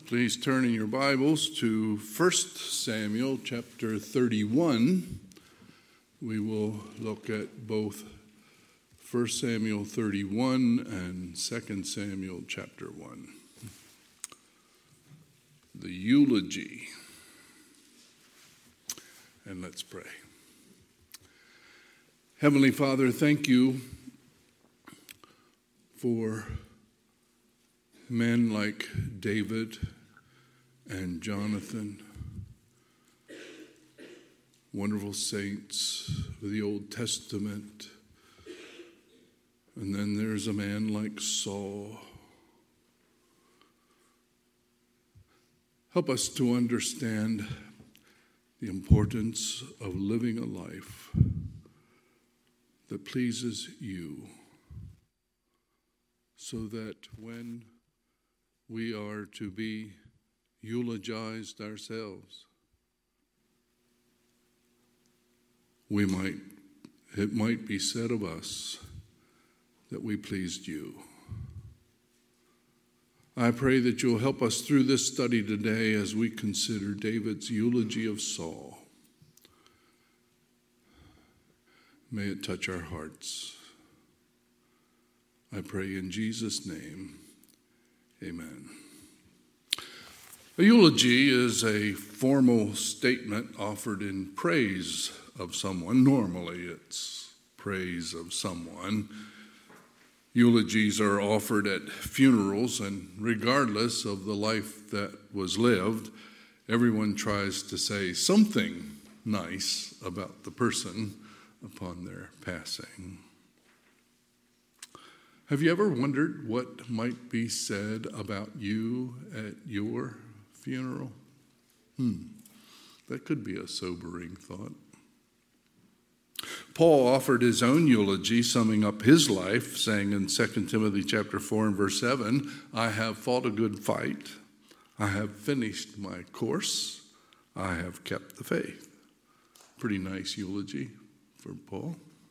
Please turn in your Bibles to 1 Samuel chapter 31. We will look at both 1 Samuel 31 and 2 Samuel chapter 1. The eulogy. And let's pray. Heavenly Father, thank you for men like David and Jonathan, wonderful saints of the Old Testament. And then there's a man like Saul. Help us to understand the importance of living a life that pleases you, so that when we are to be eulogized ourselves, it might be said of us that we pleased you. I pray that you'll help us through this study today as we consider David's eulogy of Saul. May it touch our hearts. I pray in Jesus' name, amen. A eulogy is a formal statement offered in praise of someone. Normally it's praise of someone. Eulogies are offered at funerals, and regardless of the life that was lived, everyone tries to say something nice about the person upon their passing. Have you ever wondered what might be said about you at your funeral? That could be a sobering thought. Paul offered his own eulogy, summing up his life, saying in 2 Timothy chapter 4 and verse 7, I have fought a good fight. I have finished my course. I have kept the faith. Pretty nice eulogy for Paul.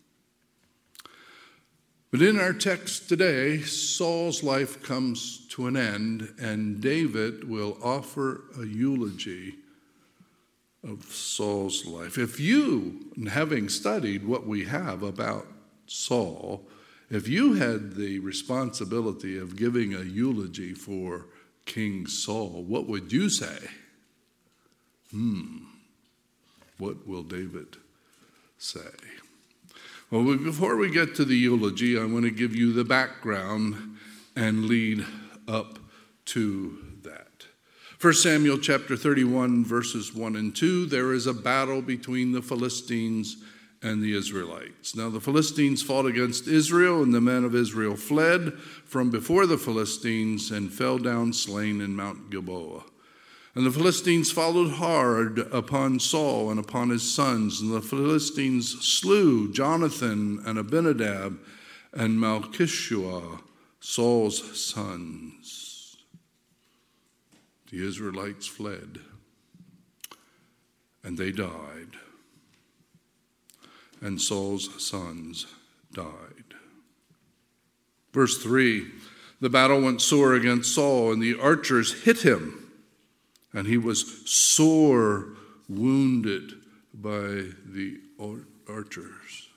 But in our text today, Saul's life comes to an end, and David will offer a eulogy of Saul's life. If you, having studied what we have about Saul, if you had the responsibility of giving a eulogy for King Saul, what would you say? What will David say? Well, before we get to the eulogy, I want to give you the background and lead up to that. 1 Samuel chapter 31, verses 1 and 2, there is a battle between the Philistines and the Israelites. Now the Philistines fought against Israel, and the men of Israel fled from before the Philistines and fell down slain in Mount Gilboa. And the Philistines followed hard upon Saul and upon his sons, and the Philistines slew Jonathan and Abinadab and Malchishua, Saul's sons. The Israelites fled, and they died, and Saul's sons died. Verse 3, the battle went sore against Saul, and the archers hit him, and he was sore wounded by the archers.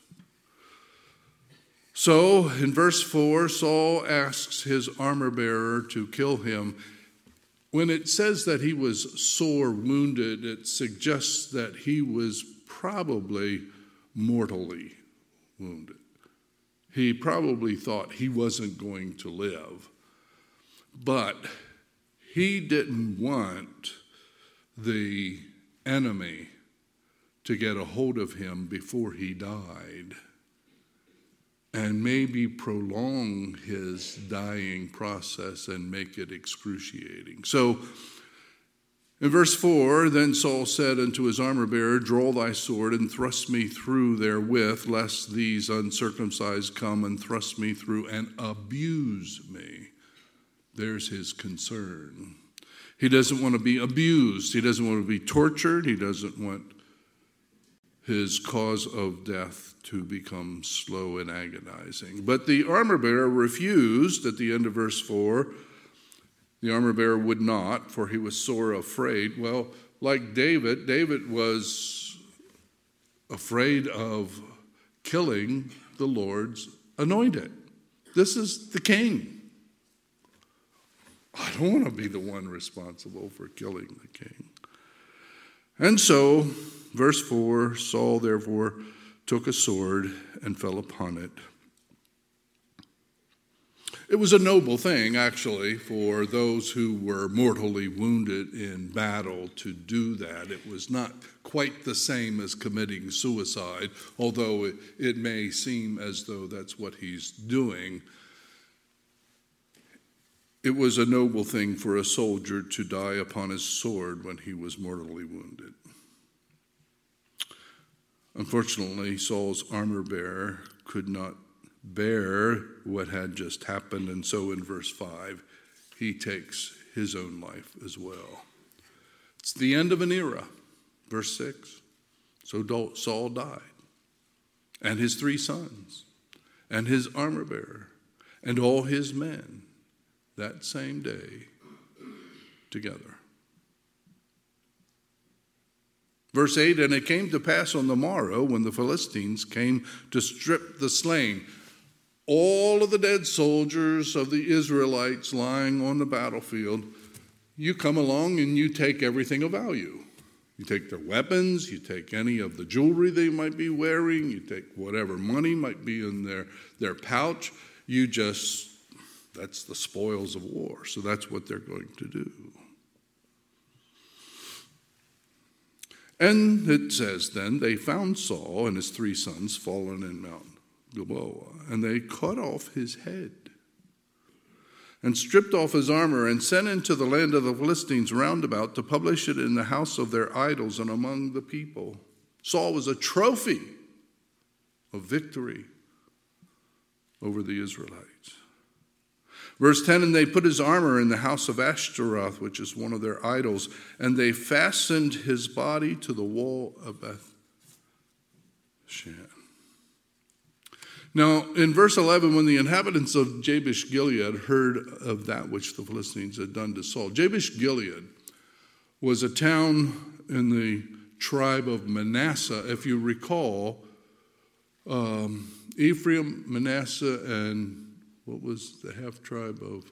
So in verse 4, Saul asks his armor bearer to kill him. When it says that he was sore wounded, it suggests that he was probably mortally wounded. He probably thought he wasn't going to live, but he didn't want the enemy to get a hold of him before he died and maybe prolong his dying process and make it excruciating. So in verse 4, then Saul said unto his armor-bearer, draw thy sword and thrust me through therewith, lest these uncircumcised come and thrust me through and abuse me. There's his concern. He doesn't want to be abused. He doesn't want to be tortured. He doesn't want his cause of death to become slow and agonizing. But the armor bearer refused at the end of verse 4, The armor bearer would not, for he was sore afraid. Well, like David was afraid of killing the Lord's anointed. This is the king. I don't want to be the one responsible for killing the king. And so, verse 4, Saul therefore took a sword and fell upon it. It was a noble thing, actually, for those who were mortally wounded in battle to do that. It was not quite the same as committing suicide, although it may seem as though that's what he's doing. It was a noble thing for a soldier to die upon his sword when he was mortally wounded. Unfortunately, Saul's armor bearer could not bear what had just happened, and so in verse 5, he takes his own life as well. It's the end of an era. Verse 6, so Saul died, and his 3 sons, and his armor bearer, and all his men that same day together. Verse 8, and it came to pass on the morrow when the Philistines came to strip the slain, all of the dead soldiers of the Israelites lying on the battlefield, you come along and you take everything of value. You take their weapons, you take any of the jewelry they might be wearing, you take whatever money might be in their pouch. That's the spoils of war. So that's what they're going to do. And it says then, they found Saul and his 3 sons fallen in Mount Gilboa, and they cut off his head and stripped off his armor and sent into the land of the Philistines round about to publish it in the house of their idols and among the people. Saul was a trophy of victory over the Israelites. Verse 10, and they put his armor in the house of Ashtaroth, which is one of their idols, and they fastened his body to the wall of Beth-shan. Now, in verse 11, when the inhabitants of Jabesh-Gilead heard of that which the Philistines had done to Saul, Jabesh-Gilead was a town in the tribe of Manasseh. If you recall, Ephraim, Manasseh, and what was the half-tribe of?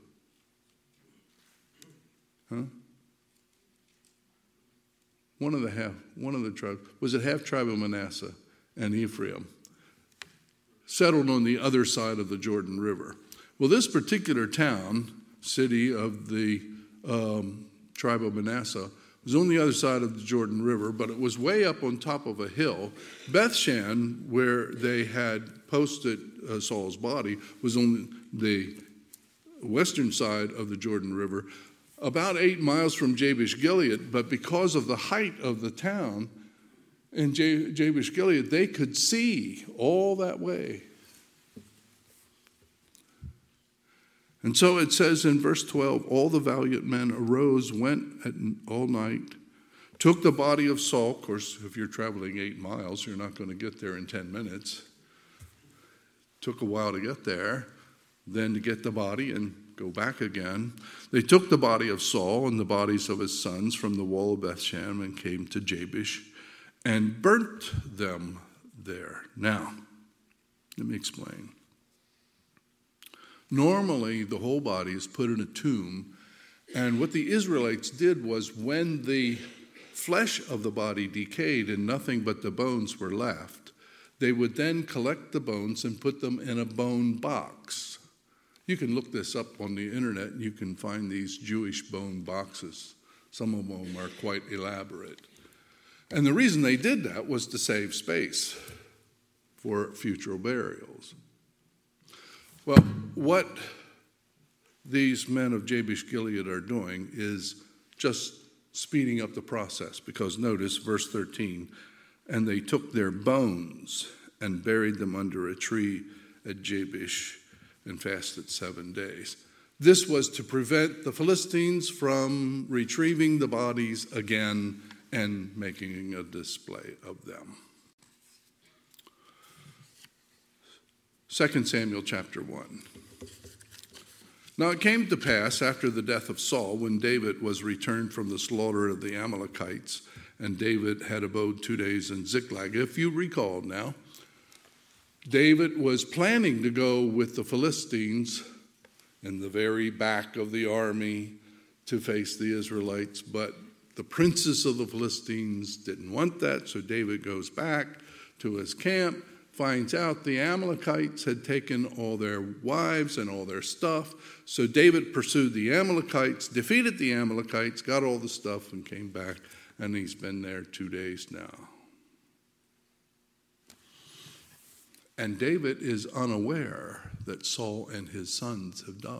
One of the tribes. Was it half-tribe of Manasseh and Ephraim? Settled on the other side of the Jordan River. Well, this particular town, city of the tribe of Manasseh, was on the other side of the Jordan River, but it was way up on top of a hill. Beth-shan, where they had posted Saul's body, was on the western side of the Jordan River, about 8 miles from Jabesh-Gilead, but because of the height of the town in Jabesh-Gilead, they could see all that way. And so it says in verse 12, all the valiant men arose, went all night, took the body of Saul. Of course, if you're traveling 8 miles, you're not going to get there in 10 minutes. Took a while to get there, then to get the body and go back again. They took the body of Saul and the bodies of his sons from the wall of Bethshan and came to Jabesh and burnt them there. Now, let me explain. Normally, the whole body is put in a tomb, and what the Israelites did was when the flesh of the body decayed and nothing but the bones were left, they would then collect the bones and put them in a bone box. You can look this up on the internet, and you can find these Jewish bone boxes. Some of them are quite elaborate. And the reason they did that was to save space for future burials. Well, what these men of Jabesh-Gilead are doing is just speeding up the process, because notice verse 13, and they took their bones and buried them under a tree at Jabesh and fasted 7 days. This was to prevent the Philistines from retrieving the bodies again and making a display of them. 2 Samuel chapter 1. Now it came to pass after the death of Saul, when David was returned from the slaughter of the Amalekites, and David had abode 2 days in Ziklag. If you recall now, David was planning to go with the Philistines in the very back of the army to face the Israelites, but the princes of the Philistines didn't want that, so David goes back to his camp, finds out the Amalekites had taken all their wives and all their stuff. So David pursued the Amalekites, defeated the Amalekites, got all the stuff, and came back. And he's been there 2 days now. And David is unaware that Saul and his sons have died.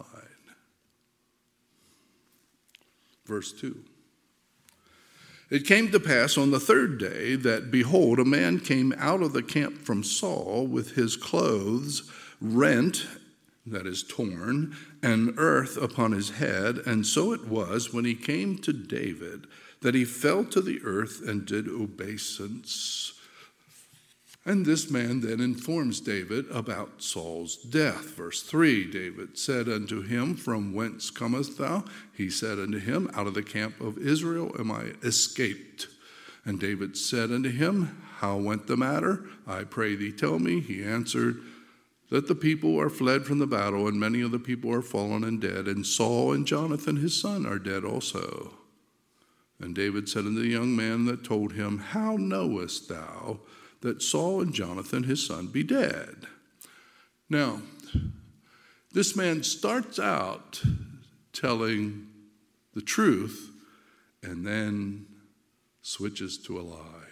Verse 2. It came to pass on the third day that, behold, a man came out of the camp from Saul with his clothes rent, that is torn, and earth upon his head. And so it was, when he came to David, that he fell to the earth and did obeisance. And this man then informs David about Saul's death. Verse 3, David said unto him, From whence comest thou? He said unto him, Out of the camp of Israel am I escaped. And David said unto him, How went the matter? I pray thee, tell me. He answered, That the people are fled from the battle, and many of the people are fallen and dead, and Saul and Jonathan his son are dead also. And David said unto the young man that told him, How knowest thou that Saul and Jonathan his son be dead? Now, this man starts out telling the truth and then switches to a lie.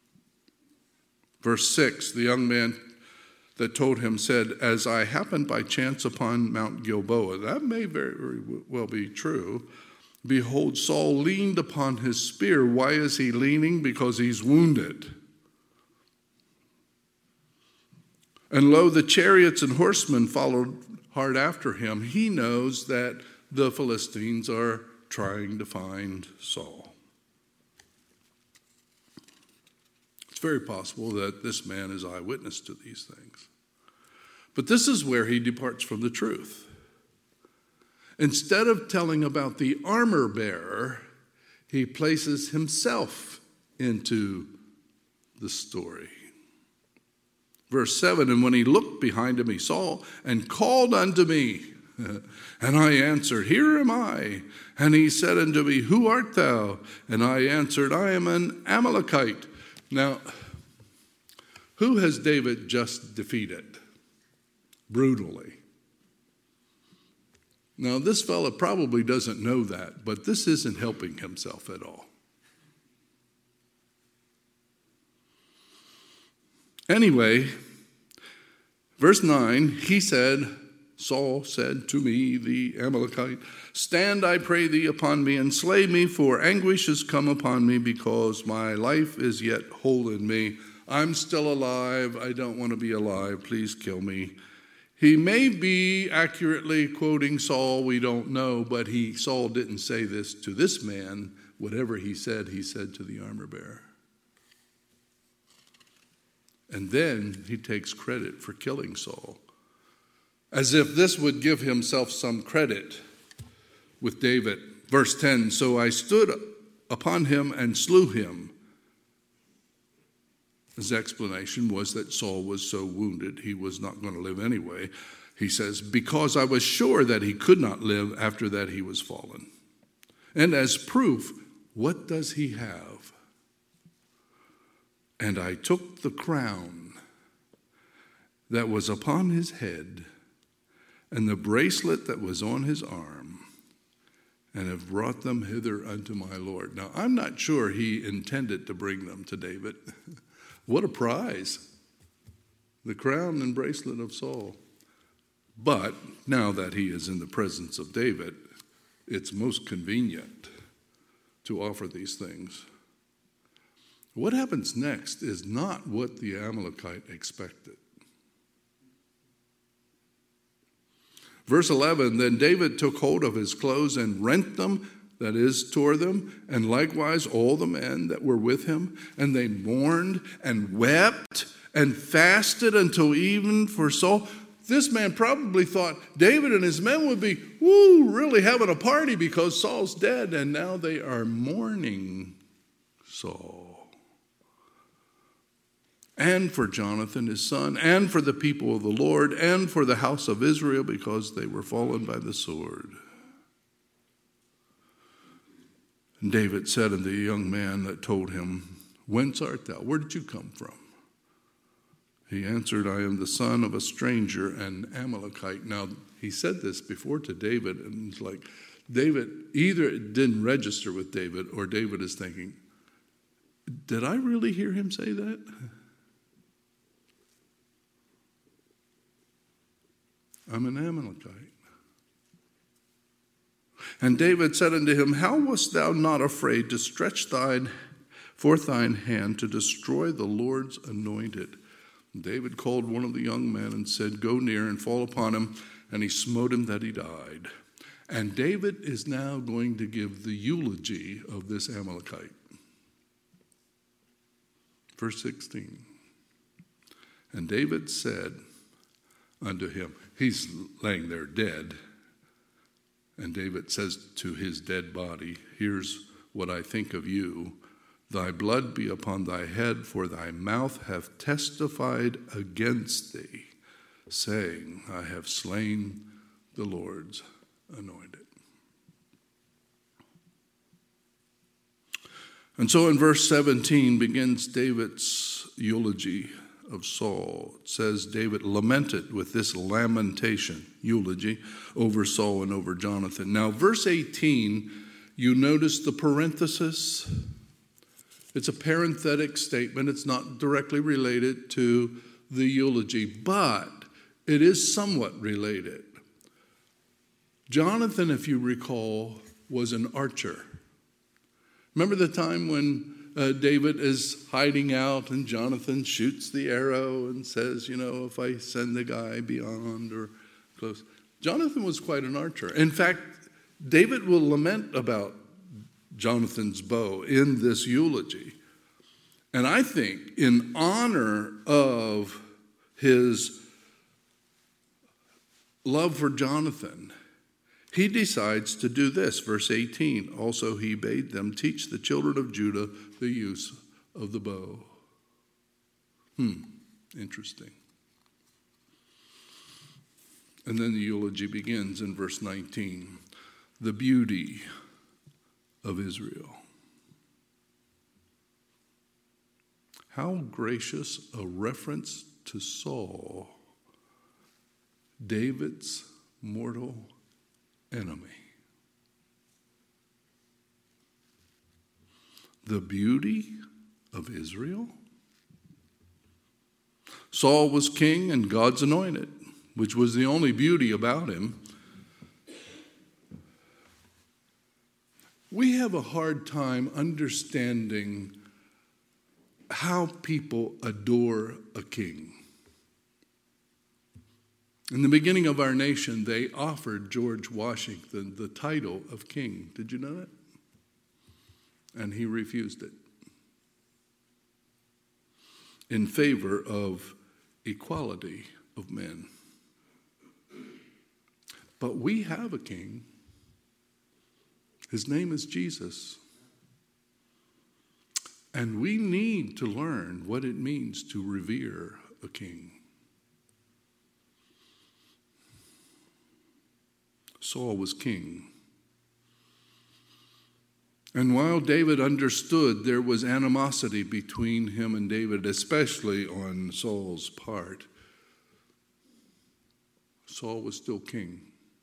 Verse 6, the young man that told him said, As I happened by chance upon Mount Gilboa. That may very, very well be true. Behold, Saul leaned upon his spear. Why is he leaning? Because he's wounded. And lo, the chariots and horsemen followed hard after him. He knows that the Philistines are trying to find Saul. It's very possible that this man is eyewitness to these things. But this is where he departs from the truth. Instead of telling about the armor bearer, he places himself into the story. Verse 7, And when he looked behind him, he saw and called unto me. And I answered, Here am I. And he said unto me, Who art thou? And I answered, I am an Amalekite. Now, who has David just defeated? Brutally. Now, this fella probably doesn't know that, but this isn't helping himself at all. Anyway, verse 9, Saul said to me, the Amalekite, Stand, I pray thee, upon me, and slay me, for anguish is come upon me, because my life is yet whole in me. I'm still alive. I don't want to be alive. Please kill me. He may be accurately quoting Saul. We don't know, but Saul didn't say this to this man. Whatever he said to the armor bearer. And then he takes credit for killing Saul, as if this would give himself some credit with David. Verse 10, So I stood upon him and slew him. His explanation was that Saul was so wounded he was not going to live anyway. He says, Because I was sure that he could not live after that he was fallen. And as proof, what does he have? And I took the crown that was upon his head and the bracelet that was on his arm, and have brought them hither unto my Lord. Now, I'm not sure he intended to bring them to David. What a prize. The crown and bracelet of Saul. But now that he is in the presence of David, it's most convenient to offer these things. What happens next is not what the Amalekite expected. Verse 11, Then David took hold of his clothes and rent them, that is, tore them, and likewise all the men that were with him. And they mourned and wept and fasted until even for Saul. this man probably thought David and his men would be, really having a party because Saul's dead, and now they are mourning Saul. And for Jonathan, his son, and for the people of the Lord, and for the house of Israel, because they were fallen by the sword. And David said unto the young man that told him, Whence art thou? Where did you come from? He answered, I am the son of a stranger, an Amalekite. Now, he said this before to David, and it's like, David, either it didn't register with David, or David is thinking, did I really hear him say that? I'm an Amalekite. And David said unto him, How wast thou not afraid to stretch forth thine hand to destroy the Lord's anointed? And David called one of the young men and said, Go near and fall upon him. And he smote him that he died. And David is now going to give the eulogy of this Amalekite. Verse 16. And David said unto him, he's laying there dead. And David says to his dead body, Here's what I think of you. Thy blood be upon thy head, for thy mouth hath testified against thee, saying, I have slain the Lord's anointed. And so in verse 17 begins David's eulogy of Saul. It says David lamented with this lamentation, eulogy, over Saul and over Jonathan. Now, verse 18, you notice the parenthesis. It's a parenthetic statement. It's not directly related to the eulogy, but it is somewhat related. Jonathan, if you recall, was an archer. Remember the time when David is hiding out and Jonathan shoots the arrow and says, if I send the guy beyond or close. Jonathan was quite an archer. In fact, David will lament about Jonathan's bow in this eulogy. And I think in honor of his love for Jonathan, he decides to do this. Verse 18, also he bade them teach the children of Judah the use of the bow. Interesting. And then the eulogy begins in verse 19. The beauty of Israel. How gracious a reference to Saul, David's mortal enemy. The beauty of Israel. Saul was king and God's anointed, which was the only beauty about him. We have a hard time understanding how people adore a king. In the beginning of our nation, they offered George Washington the title of king. Did you know that? And he refused it in favor of equality of men. But we have a king. His name is Jesus. And we need to learn what it means to revere a king. Saul was king. And while David understood there was animosity between him and David, especially on Saul's part, Saul was still king.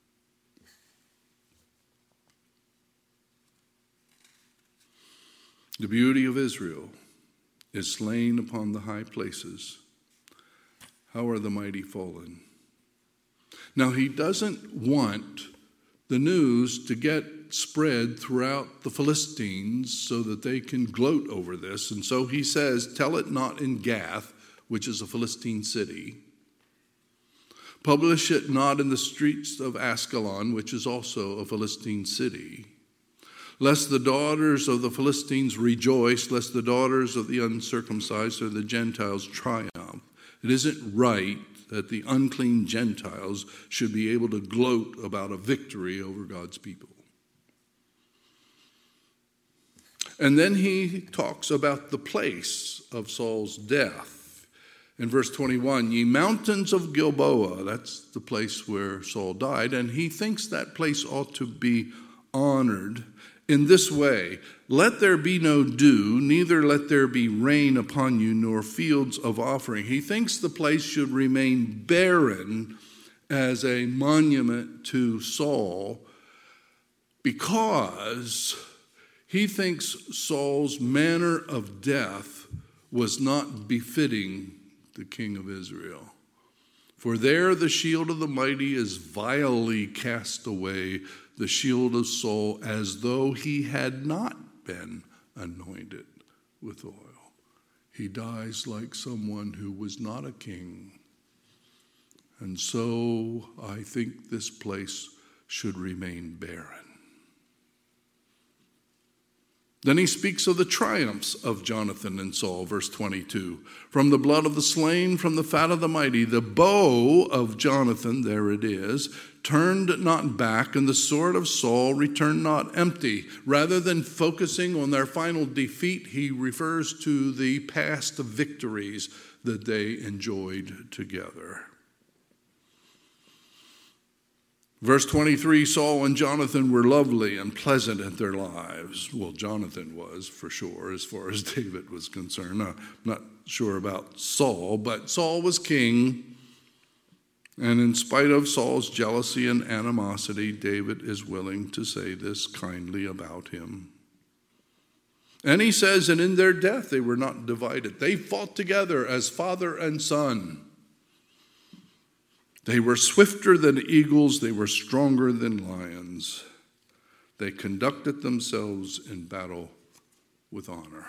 The beauty of Israel is slain upon the high places. How are the mighty fallen? Now, he doesn't want the news to get spread throughout the Philistines so that they can gloat over this. And so he says, tell it not in Gath, which is a Philistine city. Publish it not in the streets of Ascalon, which is also a Philistine city. Lest the daughters of the Philistines rejoice, lest the daughters of the uncircumcised or the Gentiles triumph. It isn't right that the unclean Gentiles should be able to gloat about a victory over God's people. And then he talks about the place of Saul's death. In verse 21, ye mountains of Gilboa, that's the place where Saul died, and he thinks that place ought to be honored in this way: let there be no dew, neither let there be rain upon you, nor fields of offering. He thinks the place should remain barren as a monument to Saul, because he thinks Saul's manner of death was not befitting the king of Israel. For there the shield of the mighty is vilely cast away, the shield of Saul, as though he had not been anointed with oil. He dies like someone who was not a king. And so I think this place should remain barren. Then he speaks of the triumphs of Jonathan and Saul, verse 22. From the blood of the slain, from the fat of the mighty, the bow of Jonathan, there it is, turned not back, and the sword of Saul returned not empty. Rather than focusing on their final defeat, he refers to the past victories that they enjoyed together. Verse 23, Saul and Jonathan were lovely and pleasant in their lives. Well, Jonathan was, for sure, as far as David was concerned. I'm not sure about Saul, but Saul was king. And in spite of Saul's jealousy and animosity, David is willing to say this kindly about him. And he says, and in their death they were not divided. They fought together as father and son. They were swifter than eagles, they were stronger than lions. They conducted themselves in battle with honor.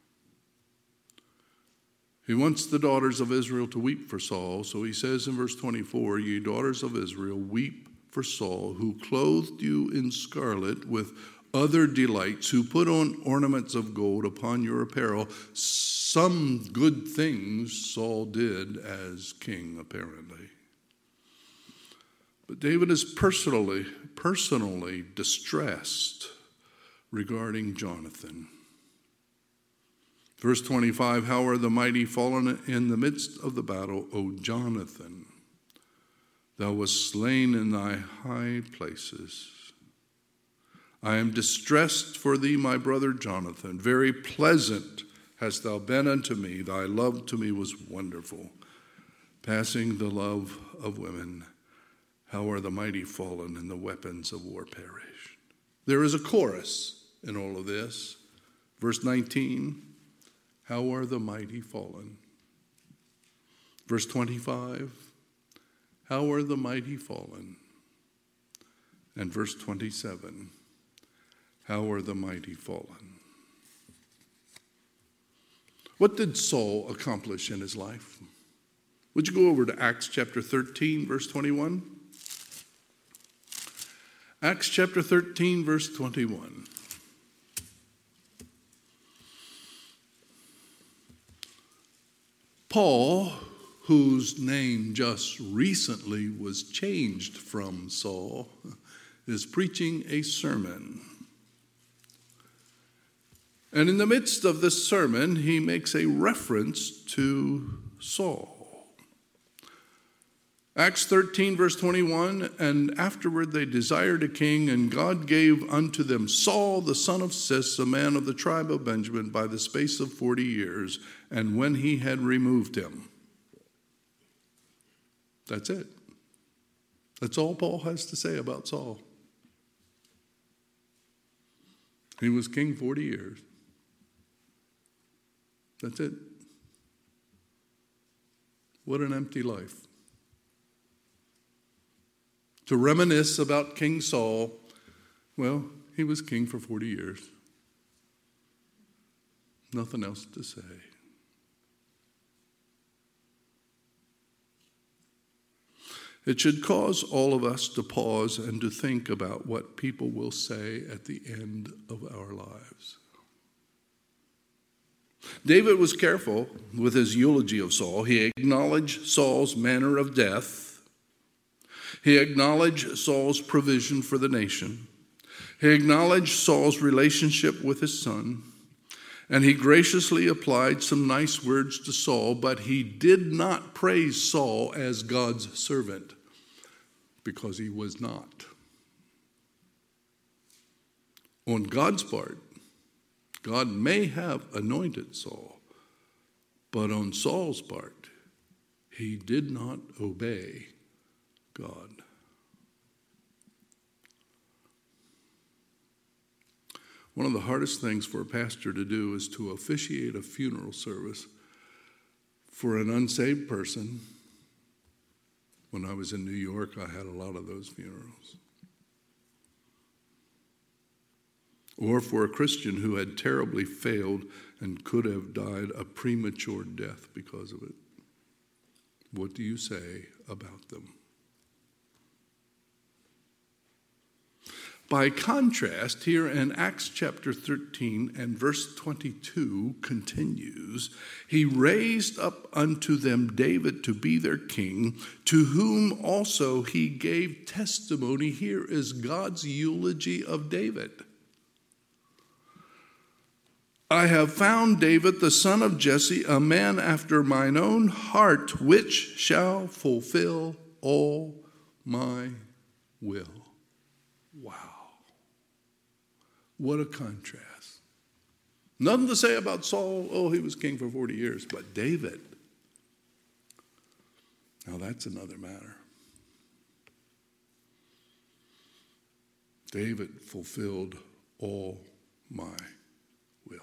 He wants the daughters of Israel to weep for Saul, so he says in verse 24, ye daughters of Israel, weep for Saul, who clothed you in scarlet with other delights, who put on ornaments of gold upon your apparel. Some good things Saul did as king, apparently. But David is personally distressed regarding Jonathan. Verse 25, how are the mighty fallen in the midst of the battle, O Jonathan? Thou wast slain in thy high places. I am distressed for thee, my brother Jonathan. Very pleasant hast thou been unto me. Thy love to me was wonderful, passing the love of women. How are the mighty fallen and the weapons of war perished? There is a chorus in all of this. Verse 19, how are the mighty fallen? Verse 25, how are the mighty fallen? And verse 27, how are the mighty fallen? What did Saul accomplish in his life? Would you go over to Acts chapter 13, verse 21? Acts chapter 13, verse 21. Paul, whose name just recently was changed from Saul, is preaching a sermon. And in the midst of this sermon, he makes a reference to Saul. Acts 13, verse 21, and afterward they desired a king, and God gave unto them Saul, the son of Cis, a man of the tribe of Benjamin, by the space of 40 years, and when he had removed him. That's it. That's all Paul has to say about Saul. He was king 40 years. That's it. What an empty life. To reminisce about King Saul, well, he was king for 40 years. Nothing else to say. It should cause all of us to pause and to think about what people will say at the end of our lives. David was careful with his eulogy of Saul. He acknowledged Saul's manner of death. He acknowledged Saul's provision for the nation. He acknowledged Saul's relationship with his son. And he graciously applied some nice words to Saul, but he did not praise Saul as God's servant, because he was not. On God's part, God may have anointed Saul, but on Saul's part, he did not obey God. One of the hardest things for a pastor to do is to officiate a funeral service for an unsaved person. When I was in New York, I had a lot of those funerals. Or for a Christian who had terribly failed and could have died a premature death because of it. What do you say about them? By contrast, here in Acts chapter 13 and verse 22 continues, he raised up unto them David to be their king, to whom also he gave testimony. Here is God's eulogy of David. I have found David, the son of Jesse, a man after mine own heart, which shall fulfill all my will. Wow. What a contrast. Nothing to say about Saul. Oh, he was king for 40 years. But David, now that's another matter. David fulfilled all my will.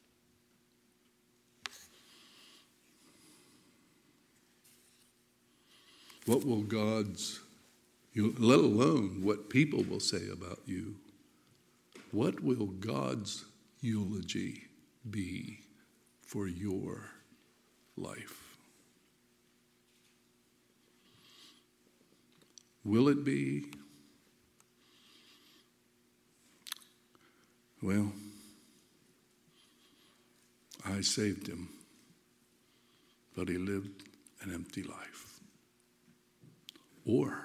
What will God's, let alone what people will say about you, what will God's eulogy be for your life? Will it be, well, I saved him, but he lived an empty life? Or,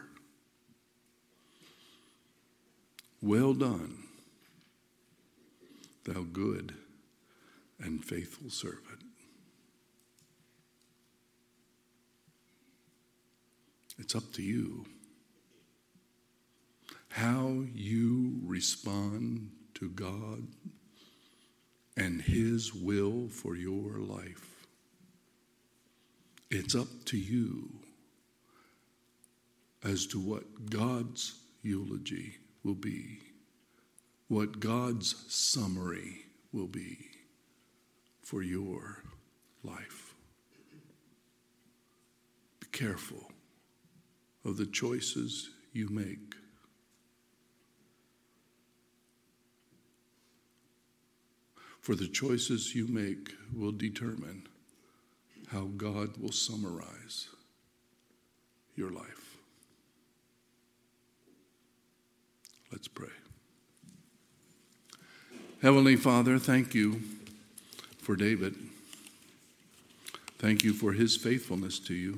well done, thou good and faithful servant. It's up to you how you respond to God and His will for your life. It's up to you as to what God's eulogy will be, what God's summary will be for your life. Be careful of the choices you make. For the choices you make will determine how God will summarize your life. Let's pray. Heavenly Father, thank you for David. Thank you for his faithfulness to you.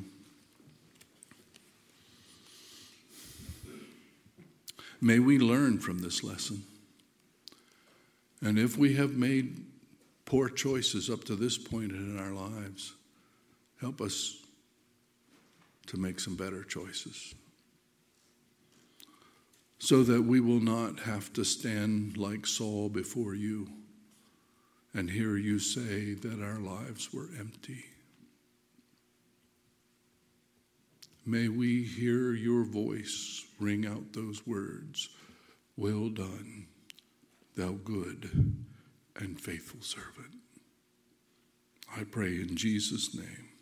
May we learn from this lesson. And if we have made poor choices up to this point in our lives, help us to make some better choices, so that we will not have to stand like Saul before you and hear you say that our lives were empty. May we hear your voice ring out those words, well done, thou good and faithful servant. I pray in Jesus' name.